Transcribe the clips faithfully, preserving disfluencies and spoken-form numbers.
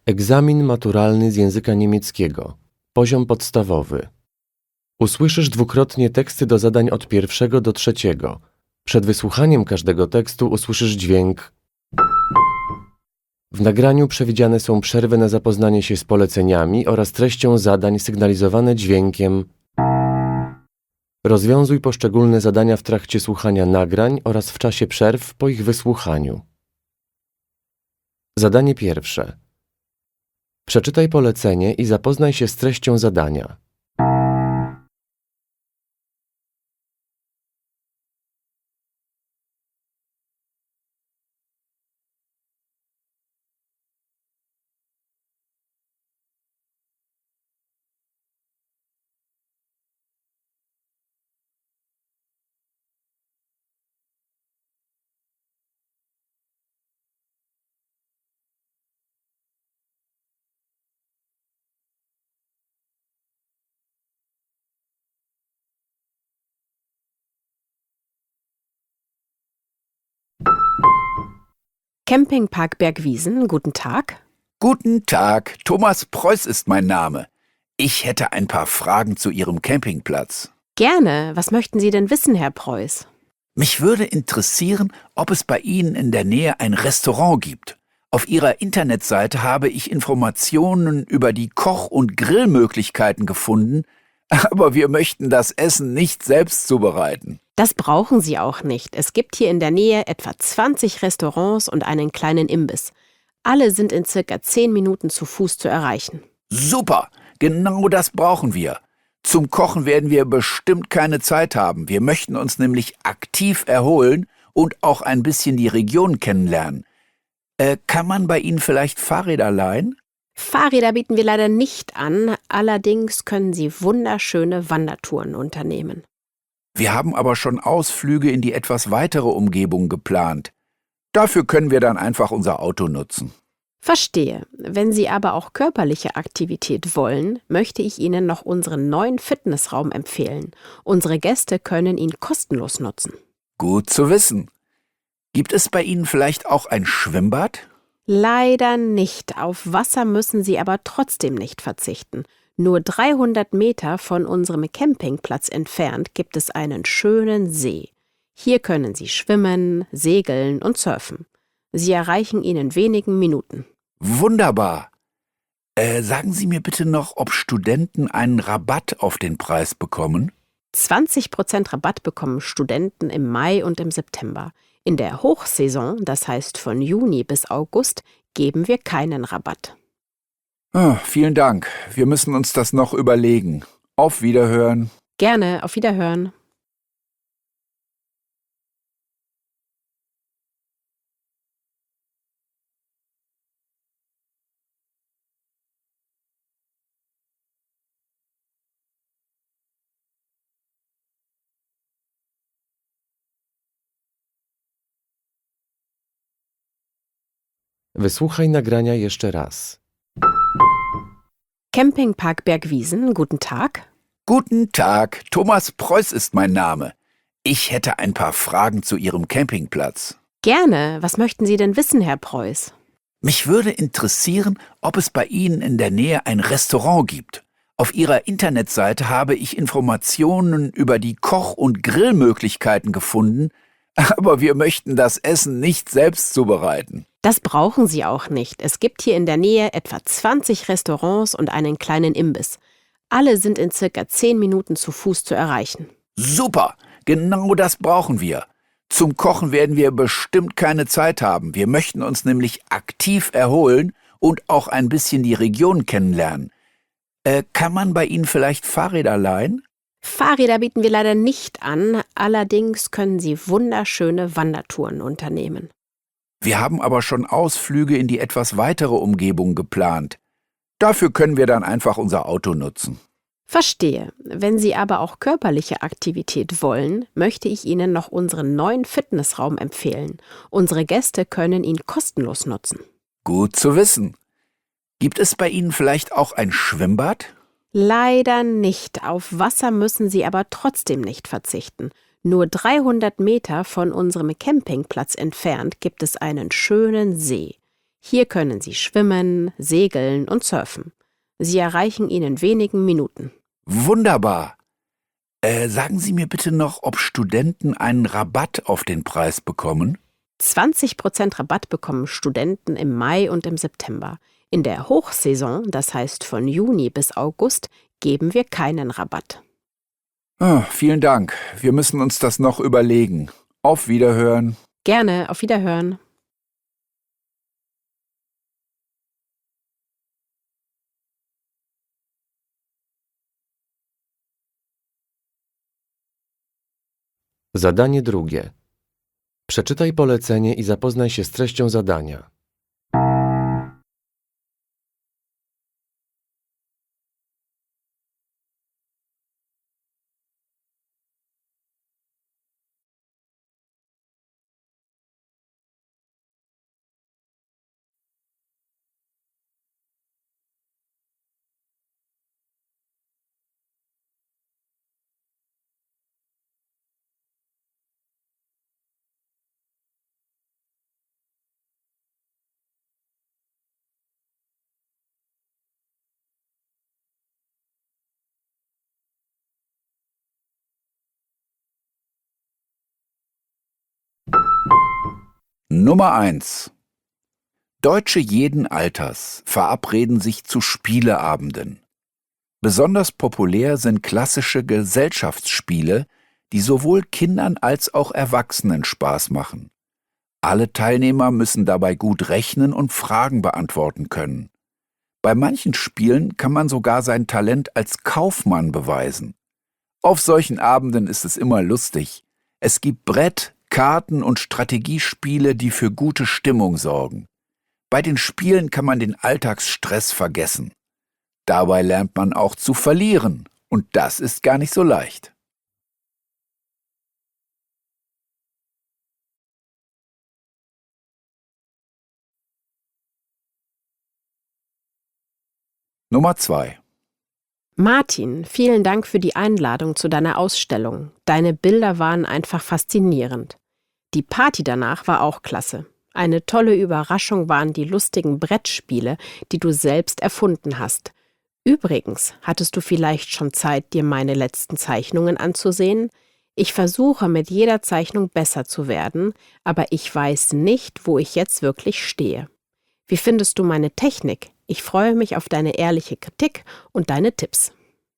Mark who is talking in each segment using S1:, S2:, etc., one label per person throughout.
S1: Egzamin maturalny z języka niemieckiego. Poziom podstawowy. Usłyszysz dwukrotnie teksty do zadań od pierwszego do trzeciego. Przed wysłuchaniem każdego tekstu usłyszysz dźwięk. W nagraniu przewidziane są przerwy na zapoznanie się z poleceniami oraz treścią zadań sygnalizowane dźwiękiem. Rozwiązuj poszczególne zadania w trakcie słuchania nagrań oraz w czasie przerw po ich wysłuchaniu. Zadanie pierwsze. Przeczytaj polecenie i zapoznaj się z treścią zadania.
S2: Campingpark Bergwiesen, guten Tag.
S3: Guten Tag, Thomas Preuß ist mein Name. Ich hätte ein paar Fragen zu Ihrem Campingplatz.
S2: Gerne. Was möchten Sie denn wissen, Herr Preuß?
S3: Mich würde interessieren, ob es bei Ihnen in der Nähe ein Restaurant gibt. Auf Ihrer Internetseite habe ich Informationen über die Koch- und Grillmöglichkeiten gefunden, aber wir möchten das Essen nicht selbst zubereiten.
S2: Das brauchen Sie auch nicht. Es gibt hier in der Nähe etwa zwanzig Restaurants und einen kleinen Imbiss. Alle sind in circa zehn Minuten zu Fuß zu erreichen.
S3: Super, genau das brauchen wir. Zum Kochen werden wir bestimmt keine Zeit haben. Wir möchten uns nämlich aktiv erholen und auch ein bisschen die Region kennenlernen. Äh, kann man bei Ihnen vielleicht Fahrräder leihen?
S2: Fahrräder bieten wir leider nicht an, allerdings können Sie wunderschöne Wandertouren unternehmen.
S3: Wir haben aber schon Ausflüge in die etwas weitere Umgebung geplant. Dafür können wir dann einfach unser Auto nutzen.
S2: Verstehe. Wenn Sie aber auch körperliche Aktivität wollen, möchte ich Ihnen noch unseren neuen Fitnessraum empfehlen. Unsere Gäste können ihn kostenlos nutzen.
S3: Gut zu wissen. Gibt es bei Ihnen vielleicht auch ein Schwimmbad?
S2: Leider nicht. Auf Wasser müssen Sie aber trotzdem nicht verzichten. Nur dreihundert Meter von unserem Campingplatz entfernt gibt es einen schönen See. Hier können Sie schwimmen, segeln und surfen. Sie erreichen ihn in wenigen Minuten.
S3: Wunderbar. Äh, sagen Sie mir bitte noch, ob Studenten einen Rabatt auf den Preis bekommen?
S2: zwanzig Prozent Rabatt bekommen Studenten im Mai und im September. In der Hochsaison, das heißt von Juni bis August, geben wir keinen Rabatt.
S3: Oh, vielen Dank. Wir müssen uns das noch überlegen. Auf Wiederhören.
S2: Gerne, auf Wiederhören.
S1: Wysłuchaj nagrania jeszcze raz.
S2: Campingpark Bergwiesen, guten Tag.
S3: Guten Tag, Thomas Preuß ist mein Name. Ich hätte ein paar Fragen zu Ihrem Campingplatz.
S2: Gerne. Was möchten Sie denn wissen, Herr Preuß?
S3: Mich würde interessieren, ob es bei Ihnen in der Nähe ein Restaurant gibt. Auf Ihrer Internetseite habe ich Informationen über die Koch- und Grillmöglichkeiten gefunden, aber wir möchten das Essen nicht selbst zubereiten.
S2: Das brauchen Sie auch nicht. Es gibt hier in der Nähe etwa zwanzig Restaurants und einen kleinen Imbiss. Alle sind in circa zehn Minuten zu Fuß zu erreichen.
S3: Super, genau das brauchen wir. Zum Kochen werden wir bestimmt keine Zeit haben. Wir möchten uns nämlich aktiv erholen und auch ein bisschen die Region kennenlernen. Äh, kann man bei Ihnen vielleicht Fahrräder leihen?
S2: Fahrräder bieten wir leider nicht an, allerdings können Sie wunderschöne Wandertouren unternehmen.
S3: Wir haben aber schon Ausflüge in die etwas weitere Umgebung geplant. Dafür können wir dann einfach unser Auto nutzen.
S2: Verstehe. Wenn Sie aber auch körperliche Aktivität wollen, möchte ich Ihnen noch unseren neuen Fitnessraum empfehlen. Unsere Gäste können ihn kostenlos nutzen.
S3: Gut zu wissen. Gibt es bei Ihnen vielleicht auch ein Schwimmbad?
S2: Leider nicht. Auf Wasser müssen Sie aber trotzdem nicht verzichten. Nur dreihundert Meter von unserem Campingplatz entfernt gibt es einen schönen See. Hier können Sie schwimmen, segeln und surfen. Sie erreichen ihn in wenigen Minuten.
S3: Wunderbar. Äh, sagen Sie mir bitte noch, ob Studenten einen Rabatt auf den Preis bekommen?
S2: zwanzig Prozent Rabatt bekommen Studenten im Mai und im September. In der Hochsaison, das heißt von Juni bis August, geben wir keinen Rabatt.
S3: Ah, vielen Dank. Wir müssen uns das noch überlegen. Auf Wiederhören.
S2: Gerne, auf Wiederhören.
S1: Zadanie drugie. Przeczytaj polecenie i zapoznaj się z treścią zadania.
S3: Nummer eins. Deutsche jeden Alters verabreden sich zu Spieleabenden. Besonders populär sind klassische Gesellschaftsspiele, die sowohl Kindern als auch Erwachsenen Spaß machen. Alle Teilnehmer müssen dabei gut rechnen und Fragen beantworten können. Bei manchen Spielen kann man sogar sein Talent als Kaufmann beweisen. Auf solchen Abenden ist es immer lustig. Es gibt Brett-, Karten- und Strategiespiele, die für gute Stimmung sorgen. Bei den Spielen kann man den Alltagsstress vergessen. Dabei lernt man auch zu verlieren, und das ist gar nicht so leicht. Nummer zwei.
S2: Martin, vielen Dank für die Einladung zu deiner Ausstellung. Deine Bilder waren einfach faszinierend. Die Party danach war auch klasse. Eine tolle Überraschung waren die lustigen Brettspiele, die du selbst erfunden hast. Übrigens, hattest du vielleicht schon Zeit, dir meine letzten Zeichnungen anzusehen? Ich versuche mit jeder Zeichnung besser zu werden, aber ich weiß nicht, wo ich jetzt wirklich stehe. Wie findest du meine Technik? Ich freue mich auf deine ehrliche Kritik und deine Tipps.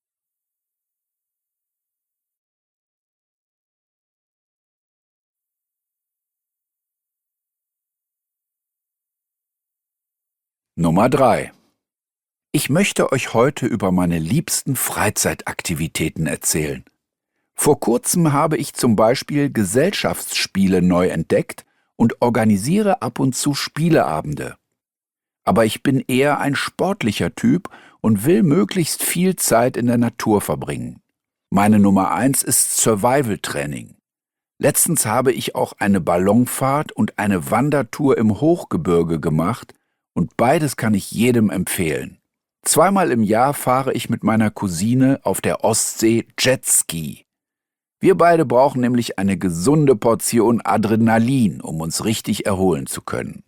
S3: Nummer drei. Ich möchte euch heute über meine liebsten Freizeitaktivitäten erzählen. Vor kurzem habe ich zum Beispiel Gesellschaftsspiele neu entdeckt und organisiere ab und zu Spieleabende. Aber ich bin eher ein sportlicher Typ und will möglichst viel Zeit in der Natur verbringen. Meine Nummer eins ist Survival-Training. Letztens habe ich auch eine Ballonfahrt und eine Wandertour im Hochgebirge gemacht und beides kann ich jedem empfehlen. Zweimal im Jahr fahre ich mit meiner Cousine auf der Ostsee Jetski. Wir beide brauchen nämlich eine gesunde Portion Adrenalin, um uns richtig erholen zu können.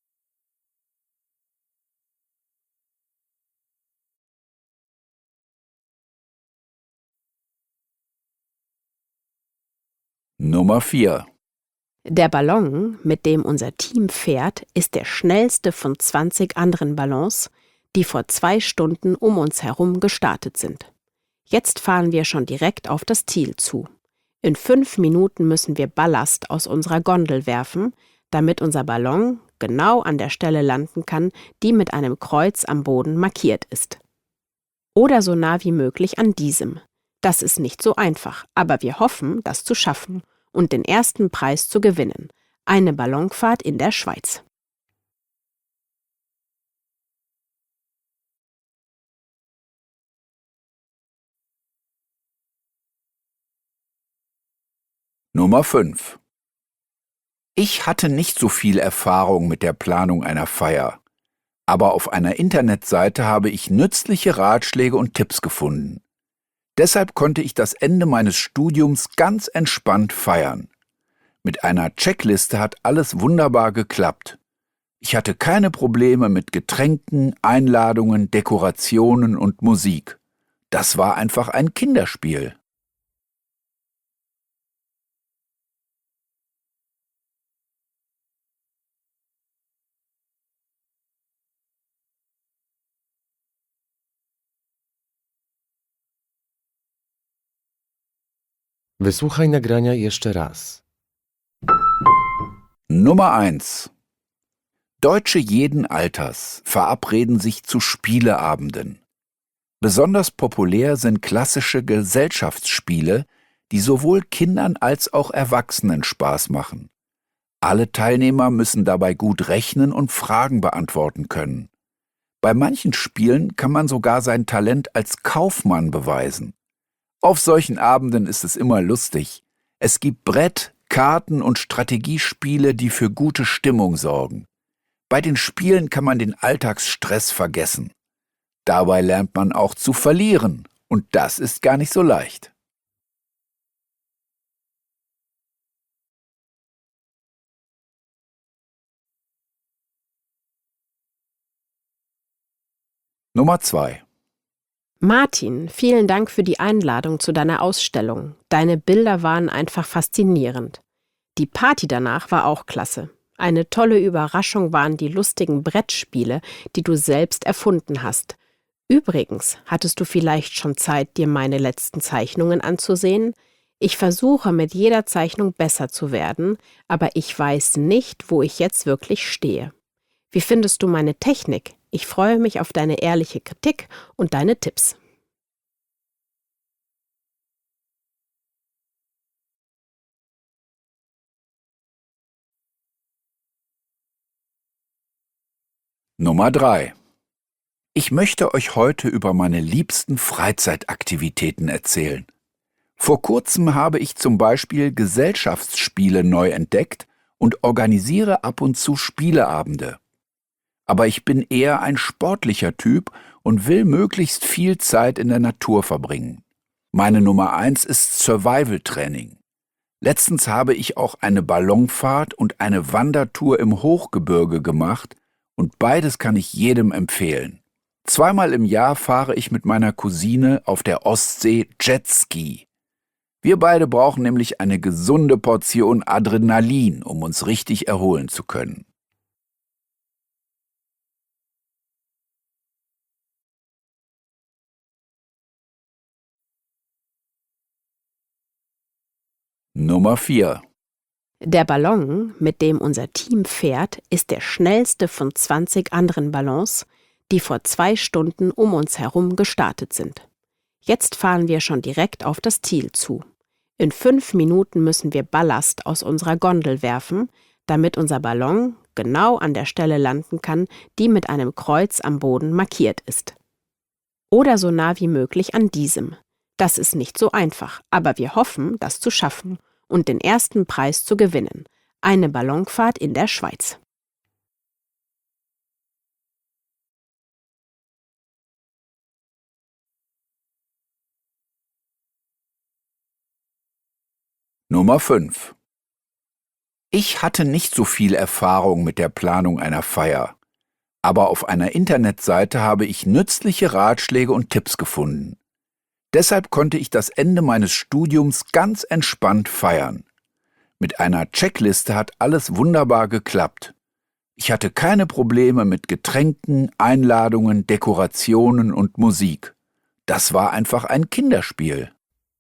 S3: Nummer vier.
S2: Der Ballon, mit dem unser Team fährt, ist der schnellste von zwanzig anderen Ballons, die vor zwei Stunden um uns herum gestartet sind. Jetzt fahren wir schon direkt auf das Ziel zu. In fünf Minuten müssen wir Ballast aus unserer Gondel werfen, damit unser Ballon genau an der Stelle landen kann, die mit einem Kreuz am Boden markiert ist. Oder so nah wie möglich an diesem. Das ist nicht so einfach, aber wir hoffen, das zu schaffen und den ersten Preis zu gewinnen. Eine Ballonfahrt in der Schweiz.
S3: Nummer fünf. Ich hatte nicht so viel Erfahrung mit der Planung einer Feier, aber auf einer Internetseite habe ich nützliche Ratschläge und Tipps gefunden. Deshalb konnte ich das Ende meines Studiums ganz entspannt feiern. Mit einer Checkliste hat alles wunderbar geklappt. Ich hatte keine Probleme mit Getränken, Einladungen, Dekorationen und Musik. Das war einfach ein Kinderspiel.
S1: Wysłuchaj nagrania jeszcze raz.
S3: Nummer eins. Deutsche jeden Alters verabreden sich zu Spieleabenden. Besonders populär sind klassische Gesellschaftsspiele, die sowohl Kindern als auch Erwachsenen Spaß machen. Alle Teilnehmer müssen dabei gut rechnen und Fragen beantworten können. Bei manchen Spielen kann man sogar sein Talent als Kaufmann beweisen. Auf solchen Abenden ist es immer lustig. Es gibt Brett-, Karten- und Strategiespiele, die für gute Stimmung sorgen. Bei den Spielen kann man den Alltagsstress vergessen. Dabei lernt man auch zu verlieren, und das ist gar nicht so leicht. Nummer zwei.
S2: Martin, vielen Dank für die Einladung zu deiner Ausstellung. Deine Bilder waren einfach faszinierend. Die Party danach war auch klasse. Eine tolle Überraschung waren die lustigen Brettspiele, die du selbst erfunden hast. Übrigens, hattest du vielleicht schon Zeit, dir meine letzten Zeichnungen anzusehen? Ich versuche mit jeder Zeichnung besser zu werden, aber ich weiß nicht, wo ich jetzt wirklich stehe. Wie findest du meine Technik? Ich freue mich auf deine ehrliche Kritik und deine Tipps.
S3: Nummer drei. Ich möchte euch heute über meine liebsten Freizeitaktivitäten erzählen. Vor kurzem habe ich zum Beispiel Gesellschaftsspiele neu entdeckt und organisiere ab und zu Spieleabende. Aber ich bin eher ein sportlicher Typ und will möglichst viel Zeit in der Natur verbringen. Meine Nummer eins ist Survival-Training. Letztens habe ich auch eine Ballonfahrt und eine Wandertour im Hochgebirge gemacht und beides kann ich jedem empfehlen. Zweimal im Jahr fahre ich mit meiner Cousine auf der Ostsee Jetski. Wir beide brauchen nämlich eine gesunde Portion Adrenalin, um uns richtig erholen zu können. Nummer vier.
S2: Der Ballon, mit dem unser Team fährt, ist der schnellste von zwanzig anderen Ballons, die vor zwei Stunden um uns herum gestartet sind. Jetzt fahren wir schon direkt auf das Ziel zu. In fünf Minuten müssen wir Ballast aus unserer Gondel werfen, damit unser Ballon genau an der Stelle landen kann, die mit einem Kreuz am Boden markiert ist. Oder so nah wie möglich an diesem. Das ist nicht so einfach, aber wir hoffen, das zu schaffen und den ersten Preis zu gewinnen. Eine Ballonfahrt in der Schweiz.
S3: Nummer fünf. Ich hatte nicht so viel Erfahrung mit der Planung einer Feier, aber auf einer Internetseite habe ich nützliche Ratschläge und Tipps gefunden. Deshalb konnte ich das Ende meines Studiums ganz entspannt feiern. Mit einer Checkliste hat alles wunderbar geklappt. Ich hatte keine Probleme mit Getränken, Einladungen, Dekorationen und Musik. Das war einfach ein Kinderspiel.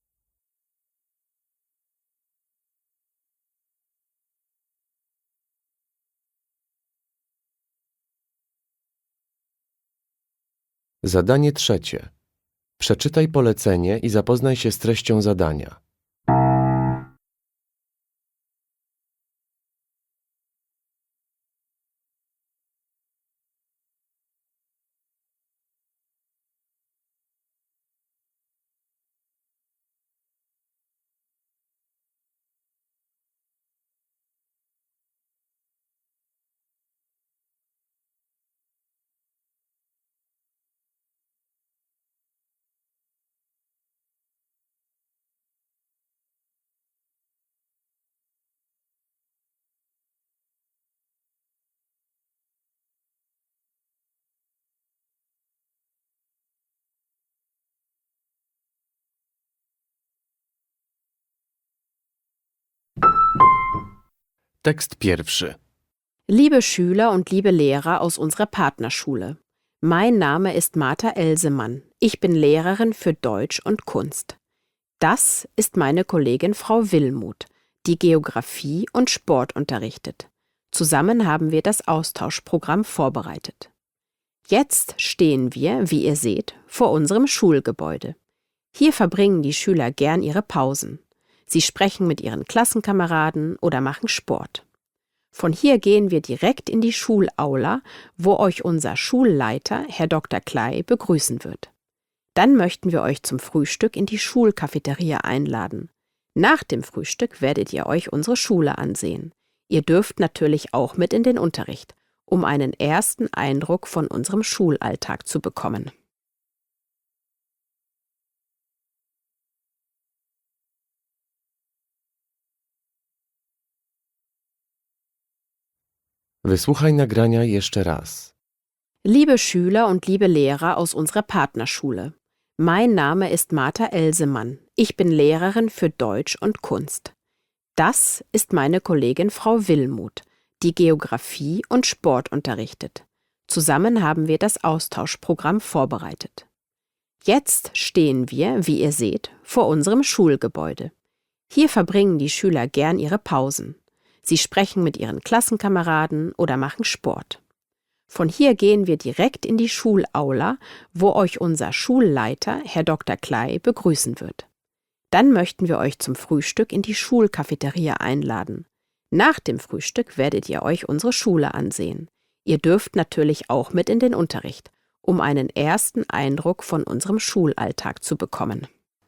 S1: Zadanie trzecie. Przeczytaj polecenie i zapoznaj się z treścią zadania. Tekst pierwszy.
S2: Liebe Schüler und liebe Lehrer aus unserer Partnerschule. Mein Name ist Martha Elsemann. Ich bin Lehrerin für Deutsch und Kunst. Das ist meine Kollegin Frau Willmuth, die Geografie und Sport unterrichtet. Zusammen haben wir das Austauschprogramm vorbereitet. Jetzt stehen wir, wie ihr seht, vor unserem Schulgebäude. Hier verbringen die Schüler gern ihre Pausen. Sie sprechen mit ihren Klassenkameraden oder machen Sport. Von hier gehen wir direkt in die Schulaula, wo euch unser Schulleiter, Herr Doktor Klei, begrüßen wird. Dann möchten wir euch zum Frühstück in die Schulcafeteria einladen. Nach dem Frühstück werdet ihr euch unsere Schule ansehen. Ihr dürft natürlich auch mit in den Unterricht, um einen ersten Eindruck von unserem Schulalltag zu bekommen.
S1: Wysłuchaj nagrania jeszcze raz.
S2: Liebe Schüler und liebe Lehrer aus unserer Partnerschule. Mein Name ist Martha Elsemann. Ich bin Lehrerin für Deutsch und Kunst. Das ist meine Kollegin Frau Willmuth, die Geografie und Sport unterrichtet. Zusammen haben wir das Austauschprogramm vorbereitet. Jetzt stehen wir, wie ihr seht, vor unserem Schulgebäude. Hier verbringen die Schüler gern ihre Pausen. Sie sprechen mit ihren Klassenkameraden oder machen Sport. Von hier gehen wir direkt in die Schulaula, wo euch unser Schulleiter, Herr Doktor Klei, begrüßen wird. Dann möchten wir euch zum Frühstück in die Schulcafeteria einladen. Nach dem Frühstück werdet ihr euch unsere Schule ansehen. Ihr dürft natürlich auch mit in den Unterricht, um einen ersten Eindruck von unserem Schulalltag zu bekommen.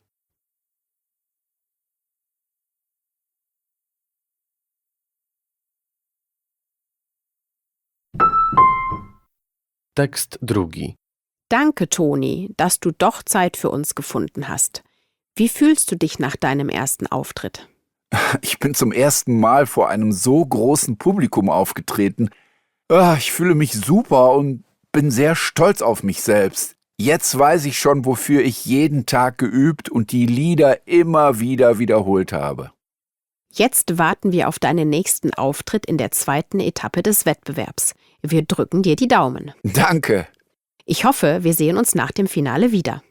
S1: Tekst drugi.
S2: Danke, Toni, dass du doch Zeit für uns gefunden hast. Wie fühlst du dich nach deinem ersten Auftritt?
S3: Ich bin zum ersten Mal vor einem so großen Publikum aufgetreten. Ah, Ich fühle mich super und bin sehr stolz auf mich selbst. Jetzt weiß ich schon, wofür ich jeden Tag geübt und die Lieder immer wieder wiederholt habe.
S2: Jetzt warten wir auf deinen nächsten Auftritt in der zweiten Etappe des Wettbewerbs. Wir drücken dir die Daumen.
S3: Danke.
S2: Ich hoffe, wir sehen uns nach dem Finale wieder.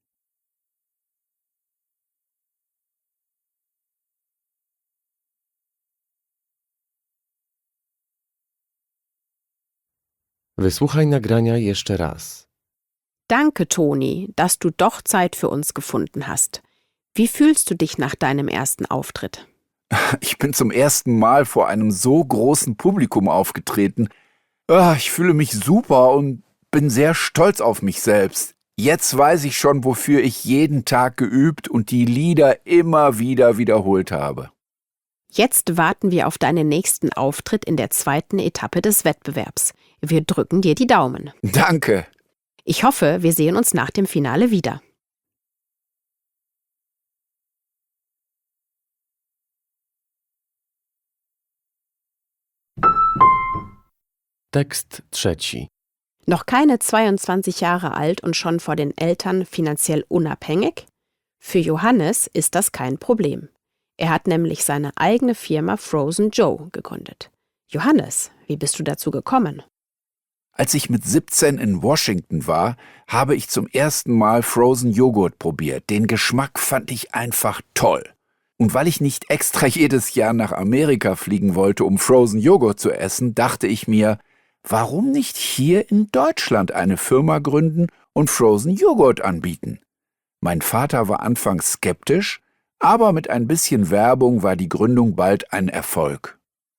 S1: Wysłuchaj nagrania jeszcze raz.
S2: Danke, Toni, dass du doch Zeit für uns gefunden hast. Wie fühlst du dich nach deinem ersten Auftritt?
S3: Ich bin zum ersten Mal vor einem so großen Publikum aufgetreten. Ah, Ich fühle mich super und bin sehr stolz auf mich selbst. Jetzt weiß ich schon, wofür ich jeden Tag geübt und die Lieder immer wieder wiederholt habe.
S2: Jetzt warten wir auf deinen nächsten Auftritt in der zweiten Etappe des Wettbewerbs. Wir drücken dir die Daumen.
S3: Danke.
S2: Ich hoffe, wir sehen uns nach dem Finale wieder.
S1: Tekst trzeci.
S2: Noch keine zweiundzwanzig Jahre alt und schon vor den Eltern finanziell unabhängig? Für Johannes ist das kein Problem. Er hat nämlich seine eigene Firma Frozen Joe gegründet. Johannes, wie bist du dazu gekommen?
S3: Als ich mit siebzehn in Washington war, habe ich zum ersten Mal Frozen Joghurt probiert. Den Geschmack fand ich einfach toll. Und weil ich nicht extra jedes Jahr nach Amerika fliegen wollte, um Frozen Joghurt zu essen, dachte ich mir, warum nicht hier in Deutschland eine Firma gründen und Frozen Joghurt anbieten? Mein Vater war anfangs skeptisch, aber mit ein bisschen Werbung war die Gründung bald ein Erfolg.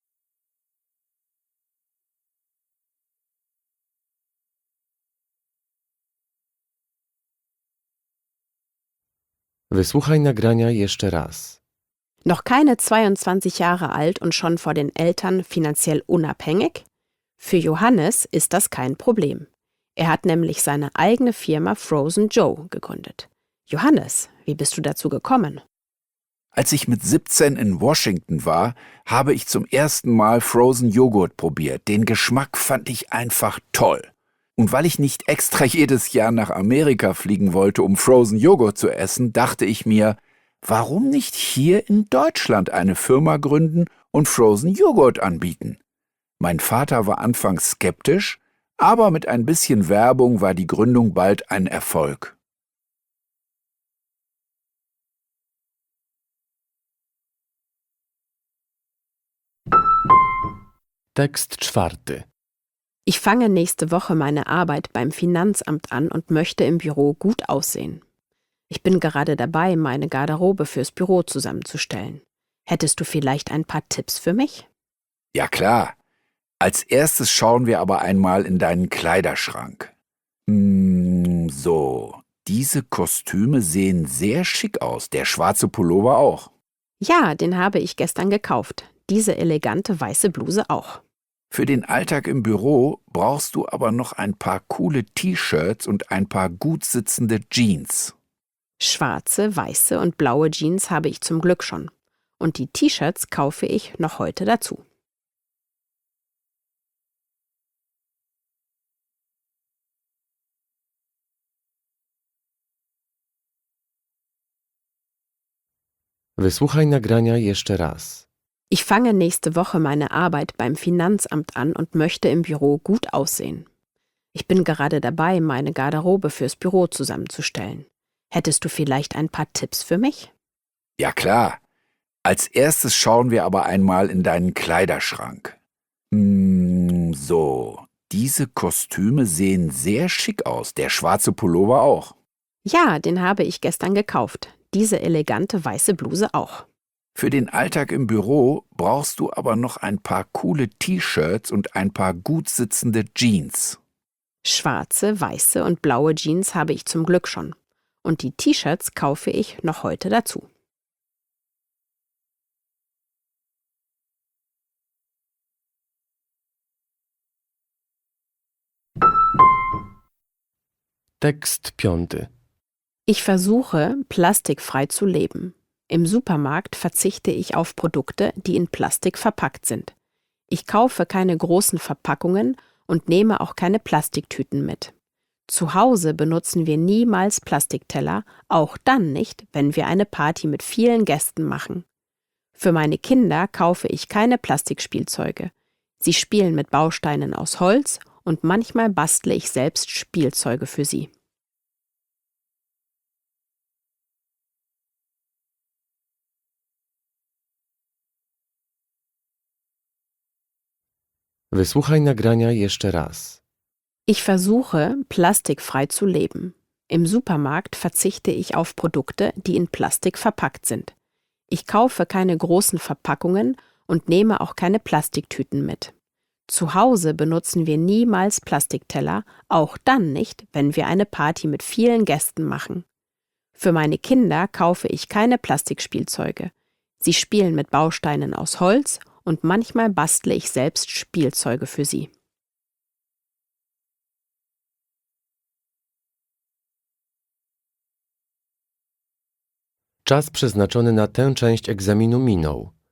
S1: Wysłuchaj nagrania jeszcze raz.
S2: Noch keine zweiundzwanzig Jahre alt und schon vor den Eltern finanziell unabhängig? Für Johannes ist das kein Problem. Er hat nämlich seine eigene Firma Frozen Joe gegründet. Johannes, wie bist du dazu gekommen?
S3: Als ich mit siebzehn in Washington war, habe ich zum ersten Mal Frozen Joghurt probiert. Den Geschmack fand ich einfach toll. Und weil ich nicht extra jedes Jahr nach Amerika fliegen wollte, um Frozen Joghurt zu essen, dachte ich mir, warum nicht hier in Deutschland eine Firma gründen und Frozen Joghurt anbieten. Mein Vater war anfangs skeptisch, aber mit ein bisschen Werbung war die Gründung bald ein Erfolg.
S1: Tekst czwarty.
S2: Ich fange nächste Woche meine Arbeit beim Finanzamt an und möchte im Büro gut aussehen. Ich bin gerade dabei, meine Garderobe fürs Büro zusammenzustellen. Hättest du vielleicht ein paar Tipps für mich?
S3: Ja klar. Als erstes schauen wir aber einmal in deinen Kleiderschrank. Hm, so, diese Kostüme sehen sehr schick aus, der schwarze Pullover auch.
S2: Ja, den habe ich gestern gekauft. Diese elegante weiße Bluse auch.
S3: Für den Alltag im Büro brauchst du aber noch ein paar coole T-Shirts und ein paar gut sitzende Jeans.
S2: Schwarze, weiße und blaue Jeans habe ich zum Glück schon. Und die T-Shirts kaufe ich noch heute dazu.
S1: Wysłuchaj nagrania jeszcze raz.
S2: Ich fange nächste Woche meine Arbeit beim Finanzamt an und möchte im Büro gut aussehen. Ich bin gerade dabei, meine Garderobe fürs Büro zusammenzustellen. Hättest du vielleicht ein paar Tipps für mich?
S3: Ja klar. Als erstes schauen wir aber einmal in deinen Kleiderschrank. Hm, so, diese Kostüme sehen sehr schick aus, der schwarze Pullover auch.
S2: Ja, den habe ich gestern gekauft. Diese elegante weiße Bluse auch.
S3: Für den Alltag im Büro brauchst du aber noch ein paar coole T-Shirts und ein paar gut sitzende Jeans.
S2: Schwarze, weiße und blaue Jeans habe ich zum Glück schon. Und die T-Shirts kaufe ich noch heute dazu.
S1: Tekst piąty.
S2: Ich versuche, plastikfrei zu leben. Im Supermarkt verzichte ich auf Produkte, die in Plastik verpackt sind. Ich kaufe keine großen Verpackungen und nehme auch keine Plastiktüten mit. Zu Hause benutzen wir niemals Plastikteller, auch dann nicht, wenn wir eine Party mit vielen Gästen machen. Für meine Kinder kaufe ich keine Plastikspielzeuge. Sie spielen mit Bausteinen aus Holz und manchmal bastle ich selbst Spielzeuge für sie.
S1: Wysłuchaj nagrania jeszcze raz.
S2: Ich versuche, plastikfrei zu leben. Im Supermarkt verzichte ich auf Produkte, die in Plastik verpackt sind. Ich kaufe keine großen Verpackungen und nehme auch keine Plastiktüten mit. Zu Hause benutzen wir niemals Plastikteller, auch dann nicht, wenn wir eine Party mit vielen Gästen machen. Für meine Kinder kaufe ich keine Plastikspielzeuge. Sie spielen mit Bausteinen aus Holz und manchmal bastle ich selbst Spielzeuge für sie.
S1: Czas przeznaczony na tę część egzaminu minął.